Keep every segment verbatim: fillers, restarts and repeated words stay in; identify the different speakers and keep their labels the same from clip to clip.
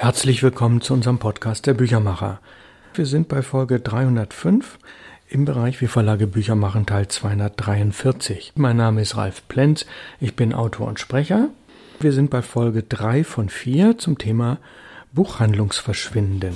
Speaker 1: Herzlich willkommen zu unserem Podcast der Büchermacher. Wir sind bei Folge dreihundertfünf im Bereich Wie Verlage Bücher machen, Teil zweihundertdreiundvierzig. Mein Name ist Ralf Plenz, ich bin Autor und Sprecher. Wir sind bei Folge drei von vier zum Thema Buchhandlungsverschwinden.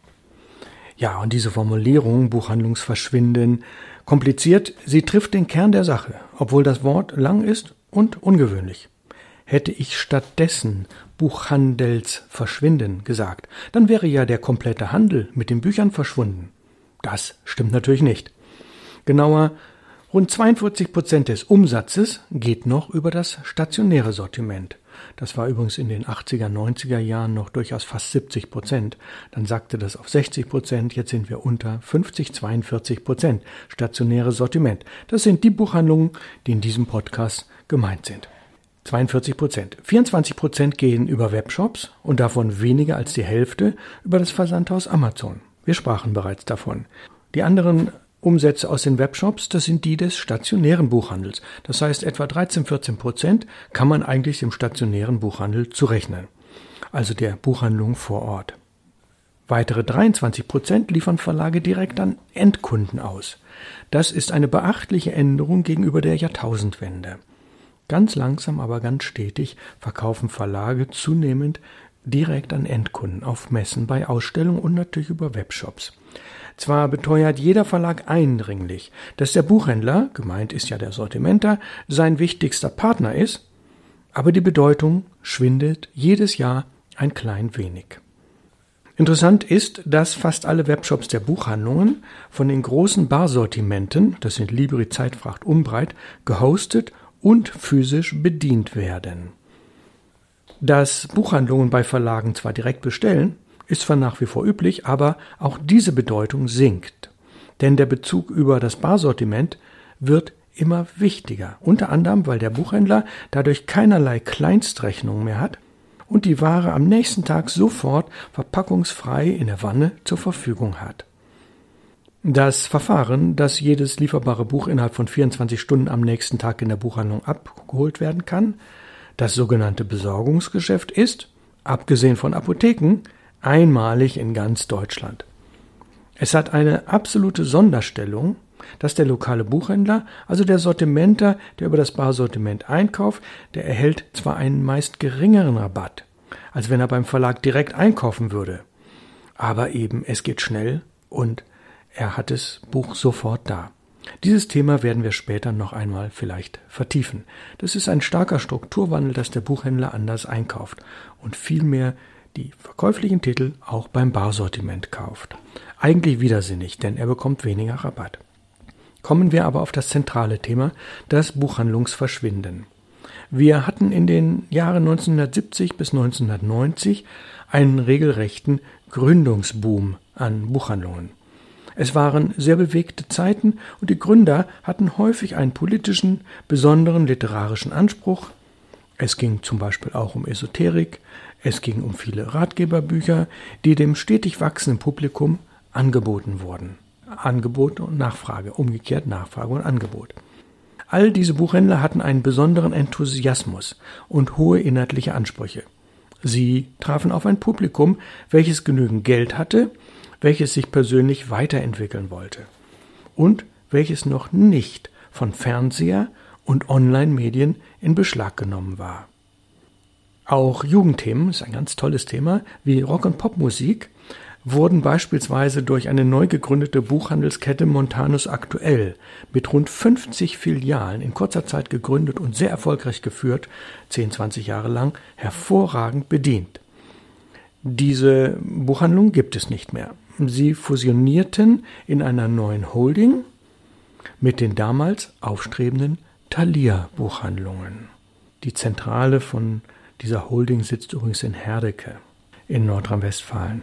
Speaker 1: Ja, und diese Formulierung Buchhandlungsverschwinden kompliziert, sie trifft den Kern der Sache, obwohl das Wort lang ist und ungewöhnlich. Hätte ich stattdessen Buchhandelsverschwinden gesagt, dann wäre ja der komplette Handel mit den Büchern verschwunden. Das stimmt natürlich nicht. Genauer, rund zweiundvierzig Prozent des Umsatzes geht noch über das stationäre Sortiment. Das war übrigens in den achtziger, neunziger Jahren noch durchaus fast siebzig Prozent. Dann sagte das auf sechzig Prozent, jetzt sind wir unter fünfzig, zweiundvierzig Prozent stationäres Sortiment. Das sind die Buchhandlungen, die in diesem Podcast gemeint sind. zweiundvierzig Prozent. vierundzwanzig Prozent gehen über Webshops und davon weniger als die Hälfte über das Versandhaus Amazon. Wir sprachen bereits davon. Die anderen Umsätze aus den Webshops, das sind die des stationären Buchhandels. Das heißt, etwa dreizehn, vierzehn Prozent kann man eigentlich dem stationären Buchhandel zurechnen, also der Buchhandlung vor Ort. Weitere dreiundzwanzig Prozent liefern Verlage direkt an Endkunden aus. Das ist eine beachtliche Änderung gegenüber der Jahrtausendwende. Ganz langsam, aber ganz stetig verkaufen Verlage zunehmend direkt an Endkunden auf Messen, bei Ausstellungen und natürlich über Webshops. Zwar beteuert jeder Verlag eindringlich, dass der Buchhändler, gemeint ist ja der Sortimenter, sein wichtigster Partner ist, aber die Bedeutung schwindet jedes Jahr ein klein wenig. Interessant ist, dass fast alle Webshops der Buchhandlungen von den großen Barsortimenten, das sind Libri, Zeitfracht, Umbreit, gehostet und physisch bedient werden. Dass Buchhandlungen bei Verlagen zwar direkt bestellen, ist zwar nach wie vor üblich, aber auch diese Bedeutung sinkt. Denn der Bezug über das Barsortiment wird immer wichtiger, unter anderem, weil der Buchhändler dadurch keinerlei Kleinstrechnungen mehr hat und die Ware am nächsten Tag sofort verpackungsfrei in der Wanne zur Verfügung hat. Das Verfahren, dass jedes lieferbare Buch innerhalb von vierundzwanzig Stunden am nächsten Tag in der Buchhandlung abgeholt werden kann, das sogenannte Besorgungsgeschäft ist, abgesehen von Apotheken, einmalig in ganz Deutschland. Es hat eine absolute Sonderstellung, dass der lokale Buchhändler, also der Sortimenter, der über das Barsortiment einkauft, der erhält zwar einen meist geringeren Rabatt, als wenn er beim Verlag direkt einkaufen würde, aber eben es geht schnell und er hat das Buch sofort da. Dieses Thema werden wir später noch einmal vielleicht vertiefen. Das ist ein starker Strukturwandel, dass der Buchhändler anders einkauft und vielmehr die verkäuflichen Titel auch beim Barsortiment kauft. Eigentlich widersinnig, denn er bekommt weniger Rabatt. Kommen wir aber auf das zentrale Thema, das Buchhandlungsverschwinden. Wir hatten in den Jahren neunzehnhundertsiebzig bis neunzehnhundertneunzig einen regelrechten Gründungsboom an Buchhandlungen. Es waren sehr bewegte Zeiten und die Gründer hatten häufig einen politischen, besonderen literarischen Anspruch. Es ging zum Beispiel auch um Esoterik, es ging um viele Ratgeberbücher, die dem stetig wachsenden Publikum angeboten wurden. Angebot und Nachfrage, umgekehrt Nachfrage und Angebot. All diese Buchhändler hatten einen besonderen Enthusiasmus und hohe inhaltliche Ansprüche. Sie trafen auf ein Publikum, welches genügend Geld hatte, welches sich persönlich weiterentwickeln wollte und welches noch nicht von Fernseher und Online-Medien in Beschlag genommen war. Auch Jugendthemen, ist ein ganz tolles Thema, wie Rock- und Popmusik, wurden beispielsweise durch eine neu gegründete Buchhandelskette Montanus Aktuell mit rund fünfzig Filialen in kurzer Zeit gegründet und sehr erfolgreich geführt, zehn, zwanzig Jahre lang, hervorragend bedient. Diese Buchhandlung gibt es nicht mehr. Sie fusionierten in einer neuen Holding mit den damals aufstrebenden Thalia Buchhandlungen. Die Zentrale von dieser Holding sitzt übrigens in Herdecke in Nordrhein-Westfalen.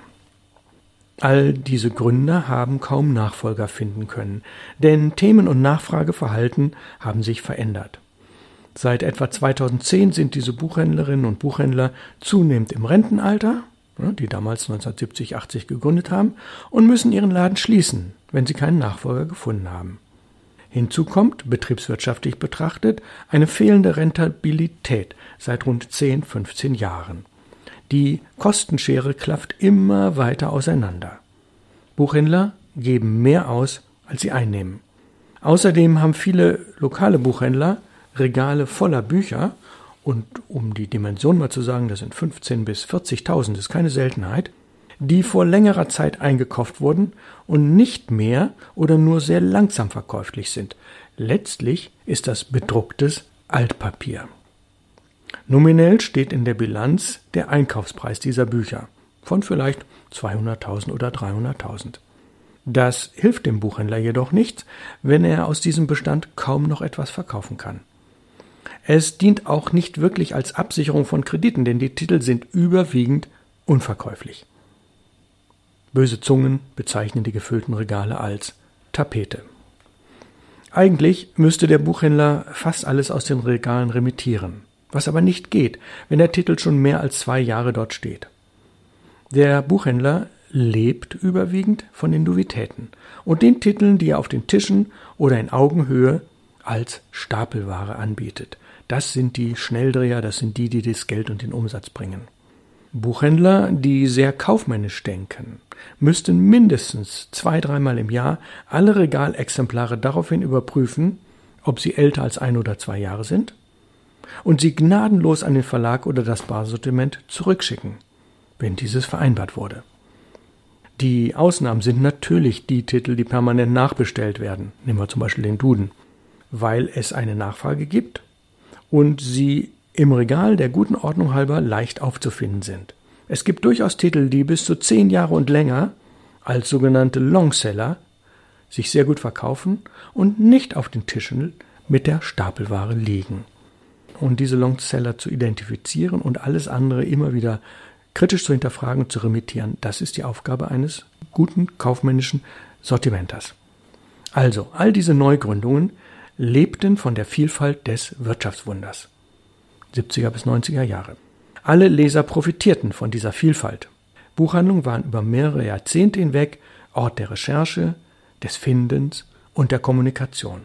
Speaker 1: All diese Gründer haben kaum Nachfolger finden können, denn Themen- und Nachfrageverhalten haben sich verändert. Seit etwa zweitausendzehn sind diese Buchhändlerinnen und Buchhändler zunehmend im Rentenalter, die damals neunzehnhundertsiebzig, achtzig gegründet haben, und müssen ihren Laden schließen, wenn sie keinen Nachfolger gefunden haben. Hinzu kommt, betriebswirtschaftlich betrachtet, eine fehlende Rentabilität seit rund zehn, fünfzehn Jahren. Die Kostenschere klafft immer weiter auseinander. Buchhändler geben mehr aus, als sie einnehmen. Außerdem haben viele lokale Buchhändler Regale voller Bücher, und um die Dimension mal zu sagen, das sind fünfzehntausend bis vierzigtausend, das ist keine Seltenheit, die vor längerer Zeit eingekauft wurden und nicht mehr oder nur sehr langsam verkäuflich sind. Letztlich ist das bedrucktes Altpapier. Nominell steht in der Bilanz der Einkaufspreis dieser Bücher von vielleicht zweihunderttausend oder dreihunderttausend. Das hilft dem Buchhändler jedoch nichts, wenn er aus diesem Bestand kaum noch etwas verkaufen kann. Es dient auch nicht wirklich als Absicherung von Krediten, denn die Titel sind überwiegend unverkäuflich. Böse Zungen bezeichnen die gefüllten Regale als Tapete. Eigentlich müsste der Buchhändler fast alles aus den Regalen remittieren, was aber nicht geht, wenn der Titel schon mehr als zwei Jahre dort steht. Der Buchhändler lebt überwiegend von den Novitäten und den Titeln, die er auf den Tischen oder in Augenhöhe als Stapelware anbietet. Das sind die Schnelldreher, das sind die, die das Geld und den Umsatz bringen. Buchhändler, die sehr kaufmännisch denken, müssten mindestens zwei, dreimal im Jahr alle Regalexemplare daraufhin überprüfen, ob sie älter als ein oder zwei Jahre sind, und sie gnadenlos an den Verlag oder das Barsortiment zurückschicken, wenn dieses vereinbart wurde. Die Ausnahmen sind natürlich die Titel, die permanent nachbestellt werden, nehmen wir zum Beispiel den Duden, weil es eine Nachfrage gibt und sie im Regal der guten Ordnung halber leicht aufzufinden sind. Es gibt durchaus Titel, die bis zu zehn Jahre und länger als sogenannte Longseller sich sehr gut verkaufen und nicht auf den Tischen mit der Stapelware liegen. Und diese Longseller zu identifizieren und alles andere immer wieder kritisch zu hinterfragen und zu remittieren, das ist die Aufgabe eines guten kaufmännischen Sortimenters. Also, all diese Neugründungen lebten von der Vielfalt des Wirtschaftswunders. siebziger bis neunziger Jahre. Alle Leser profitierten von dieser Vielfalt. Buchhandlungen waren über mehrere Jahrzehnte hinweg Ort der Recherche, des Findens und der Kommunikation.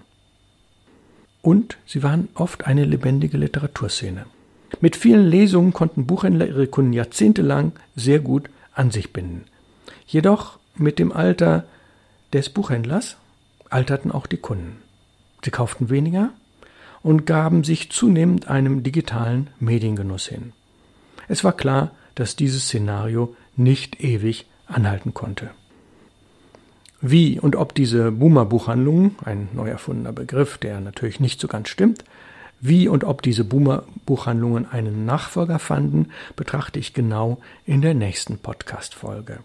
Speaker 1: Und sie waren oft eine lebendige Literaturszene. Mit vielen Lesungen konnten Buchhändler ihre Kunden jahrzehntelang sehr gut an sich binden. Jedoch mit dem Alter des Buchhändlers alterten auch die Kunden. Sie kauften weniger und gaben sich zunehmend einem digitalen Mediengenuss hin. Es war klar, dass dieses Szenario nicht ewig anhalten konnte. Wie und ob diese Boomer-Buchhandlungen, ein neu erfundener Begriff, der natürlich nicht so ganz stimmt, wie und ob diese Boomer-Buchhandlungen einen Nachfolger fanden, betrachte ich genau in der nächsten Podcast-Folge.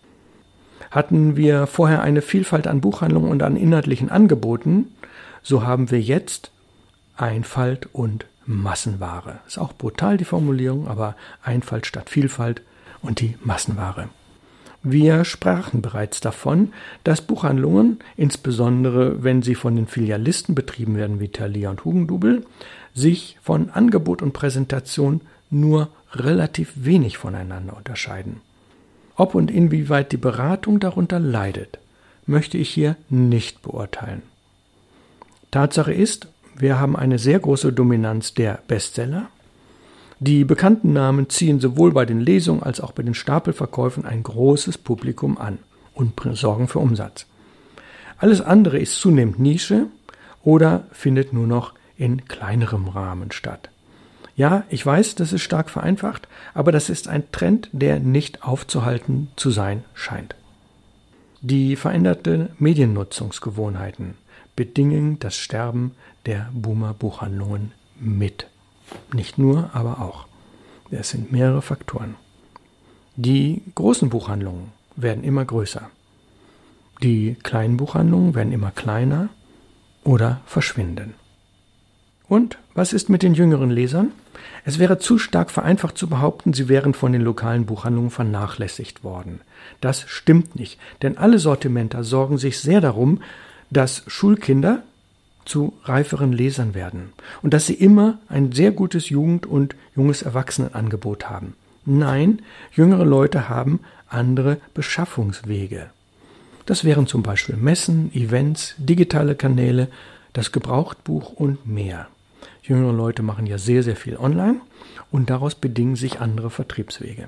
Speaker 1: Hatten wir vorher eine Vielfalt an Buchhandlungen und an inhaltlichen Angeboten, so haben wir jetzt Einfalt und Massenware. Ist auch brutal die Formulierung, aber Einfalt statt Vielfalt und die Massenware. Wir sprachen bereits davon, dass Buchhandlungen, insbesondere wenn sie von den Filialisten betrieben werden wie Thalia und Hugendubel, sich von Angebot und Präsentation nur relativ wenig voneinander unterscheiden. Ob und inwieweit die Beratung darunter leidet, möchte ich hier nicht beurteilen. Tatsache ist, wir haben eine sehr große Dominanz der Bestseller. Die bekannten Namen ziehen sowohl bei den Lesungen als auch bei den Stapelverkäufen ein großes Publikum an und sorgen für Umsatz. Alles andere ist zunehmend Nische oder findet nur noch in kleinerem Rahmen statt. Ja, ich weiß, das ist stark vereinfacht, aber das ist ein Trend, der nicht aufzuhalten zu sein scheint. Die veränderten Mediennutzungsgewohnheiten bedingen das Sterben der Boomer-Buchhandlungen mit. Nicht nur, aber auch. Es sind mehrere Faktoren. Die großen Buchhandlungen werden immer größer. Die kleinen Buchhandlungen werden immer kleiner oder verschwinden. Und was ist mit den jüngeren Lesern? Es wäre zu stark vereinfacht zu behaupten, sie wären von den lokalen Buchhandlungen vernachlässigt worden. Das stimmt nicht, denn alle Sortimenter sorgen sich sehr darum, dass Schulkinder zu reiferen Lesern werden und dass sie immer ein sehr gutes Jugend- und junges Erwachsenenangebot haben. Nein, jüngere Leute haben andere Beschaffungswege. Das wären zum Beispiel Messen, Events, digitale Kanäle, das Gebrauchtbuch und mehr. Jüngere Leute machen ja sehr, sehr viel online und daraus bedingen sich andere Vertriebswege.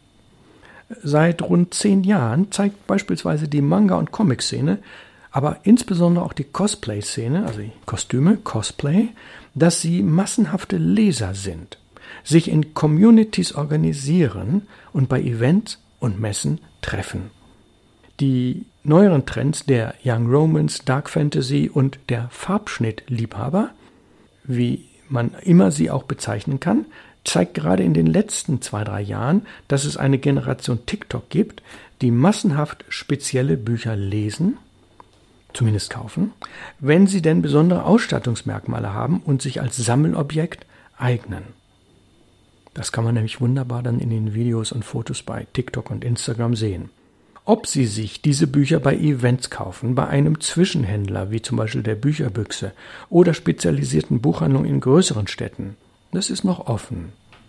Speaker 1: Seit rund zehn Jahren zeigt beispielsweise die Manga- und Comic-Szene, aber insbesondere auch die Cosplay-Szene, also die Kostüme, Cosplay, dass sie massenhafte Leser sind, sich in Communities organisieren und bei Events und Messen treffen. Die neueren Trends der Young Romance, Dark Fantasy und der Farbschnittliebhaber, wie man immer sie auch bezeichnen kann, zeigt gerade in den letzten zwei, drei Jahren, dass es eine Generation TikTok gibt, die massenhaft spezielle Bücher lesen, zumindest kaufen, wenn sie denn besondere Ausstattungsmerkmale haben und sich als Sammelobjekt eignen. Das kann man nämlich wunderbar dann in den Videos und Fotos bei TikTok und Instagram sehen. Ob Sie sich diese Bücher bei Events kaufen, bei einem Zwischenhändler wie zum Beispiel der Bücherbüchse oder spezialisierten Buchhandlungen in größeren Städten, das ist noch offen.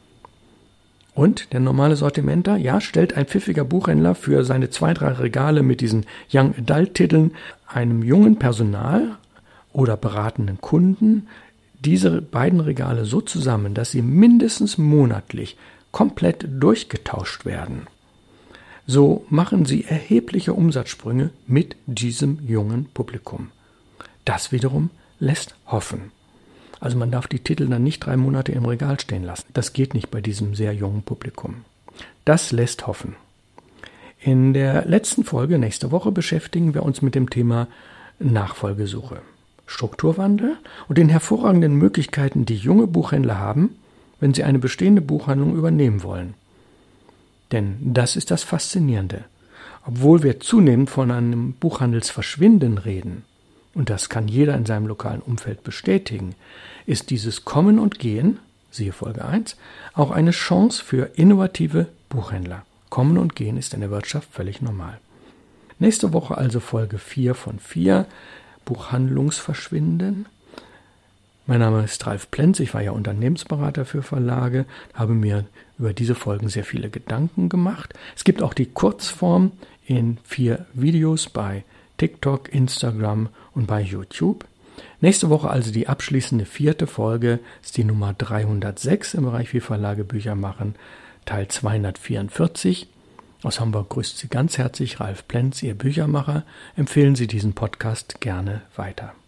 Speaker 1: Und der normale Sortimenter, ja, stellt ein pfiffiger Buchhändler für seine zwei, drei Regale mit diesen Young Adult Titeln einem jungen Personal oder beratenden Kunden diese beiden Regale so zusammen, dass sie mindestens monatlich komplett durchgetauscht werden. So machen sie erhebliche Umsatzsprünge mit diesem jungen Publikum. Das wiederum lässt hoffen. Also man darf die Titel dann nicht drei Monate im Regal stehen lassen. Das geht nicht bei diesem sehr jungen Publikum. Das lässt hoffen. In der letzten Folge nächste Woche beschäftigen wir uns mit dem Thema Nachfolgesuche, Strukturwandel und den hervorragenden Möglichkeiten, die junge Buchhändler haben, wenn sie eine bestehende Buchhandlung übernehmen wollen. Denn das ist das Faszinierende. Obwohl wir zunehmend von einem Buchhandelsverschwinden reden, und das kann jeder in seinem lokalen Umfeld bestätigen, ist dieses Kommen und Gehen, siehe Folge eins, auch eine Chance für innovative Buchhändler. Kommen und Gehen ist in der Wirtschaft völlig normal. Nächste Woche also Folge vier von vier, Buchhandlungsverschwinden. Mein Name ist Ralf Plenz, ich war ja Unternehmensberater für Verlage, habe mir über diese Folgen sehr viele Gedanken gemacht. Es gibt auch die Kurzform in vier Videos bei TikTok, Instagram und bei YouTube. Nächste Woche also die abschließende vierte Folge, ist die Nummer dreihundertsechs im Bereich Wie Verlage Bücher machen, Teil zweihundertvierundvierzig. Aus Hamburg grüßt Sie ganz herzlich Ralf Plenz, Ihr Büchermacher. Empfehlen Sie diesen Podcast gerne weiter.